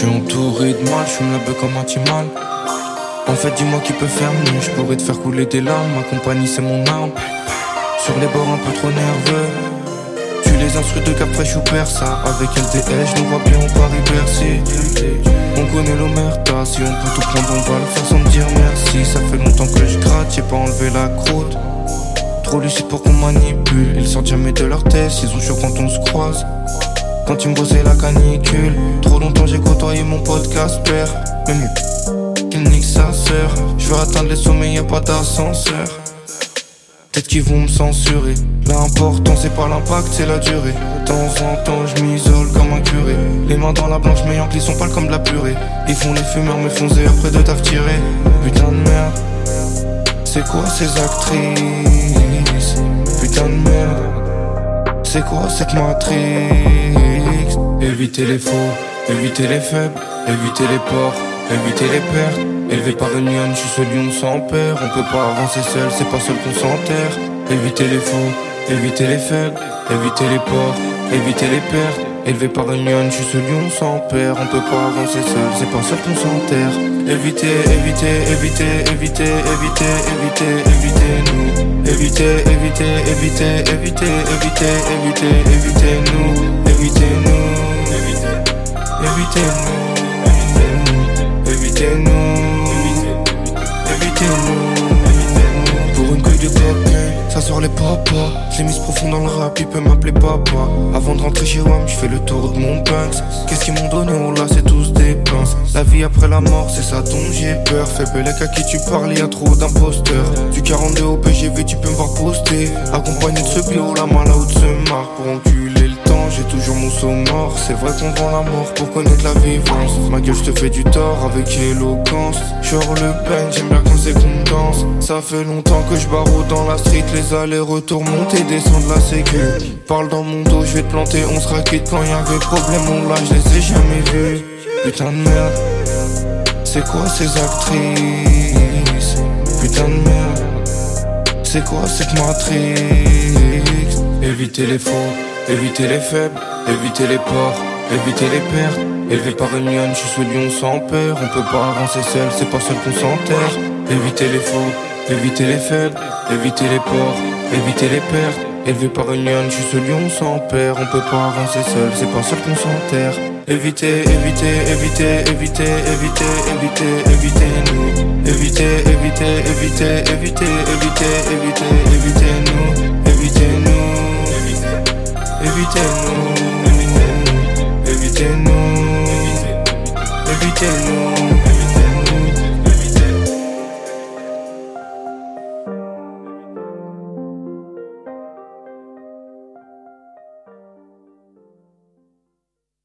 suis entouré de mal, j'fume la beuh comme un timal. En fait dis-moi qui peut faire mieux, j'pourrais te faire couler des larmes, ma compagnie c'est mon arme. Sur les bords un peu trop nerveux, tu les instrus de Cap Fraîche ou Persa. Avec LTS, je nous vois bien au Paris-Bercy. On connaît l'omerta, si on peut tout prendre on va le faire sans me dire merci. Ça fait longtemps que je gratte, j'ai pas enlevé la croûte. Trop lucide pour qu'on manipule, ils sortent jamais de leur tête, ils ont chaud quand on se croise. Quand ils me bossaient la canicule, trop longtemps j'ai côtoyé mon podcast père. Mais mieux qu'il nique sa sœur, je veux atteindre les sommets, y'a pas d'ascenseur. Peut-être qu'ils vont me censurer, l'important c'est pas l'impact, c'est la durée. De temps en temps je m'isole comme un curé, les mains dans la blanche mais en sont pâles comme de la purée. Ils font les fumeurs mais font zéro après de taf tiré. Putain de merde, c'est quoi ces actrices? Putain de merde, c'est quoi cette matrix? Éviter les faux, éviter les faibles, éviter les porcs, éviter les pertes. Élevé par une lionne, je suis ce lion sans père. On peut pas avancer seul, c'est pas seul qu'on s'enterre. Éviter les faux, éviter les faibles, éviter les porcs, éviter les pertes. Élevé par une lionne, je suis ce lion sans père. On peut pas avancer seul, c'est pas seul qu'on s'enterre. Éviter, éviter, éviter, éviter, éviter, éviter, évitez-nous. Éviter, éviter, éviter, éviter, éviter, éviter, évitez-nous. Évitez-nous, évitez-nous, évitez-nous, évitez-nous. Pour une couille de cocaine, ça sort les papas. Je l'ai mise profond dans le rap, il peut m'appeler papa. Avant de rentrer chez WAM, je fais le tour de mon punks. Qu'est-ce qu'ils m'ont donné? Oh là, c'est tous des pinces. La vie après la mort, c'est ça dont j'ai peur. Fais belek à qui tu parles, y'a trop d'imposteurs. Du 42 au PGV, tu peux me voir poster. Accompagné de ce bio, la main là où de se marre. Pour enculer le temps, j'ai toujours mon saut mort. C'est vrai qu'on vend la mort pour connaître la vivance. Ma gueule, je te fais du tort avec éloquence. Genre le bang, j'aime bien quand c'est qu'on danse. Ça fait longtemps que je barreau dans la street. Les allers-retours, monter, descendre la sécu. Parle dans mon dos, je vais te planter. On sera quitte quand y'avait problème. On là, je les ai jamais vus. Putain de merde, c'est quoi ces actrices? Putain de merde, c'est quoi cette matrix? Éviter les faux, éviter les faibles, éviter les porcs, éviter les pertes. Élevé par une lionne, je suis ce lion sans père. On peut pas avancer seul, c'est pas seul qu'on s'enterre. Éviter les faux, éviter les faibles, éviter les porcs, éviter les pertes. Élevé par une lionne, je suis ce lion sans père. On peut pas avancer seul, c'est pas seul qu'on s'enterre. Éviter, éviter, éviter, éviter, éviter, éviter, évitez-nous. Éviter, éviter, éviter, éviter, éviter, éviter, évitez-nous. Évitez-nous, évitez-nous.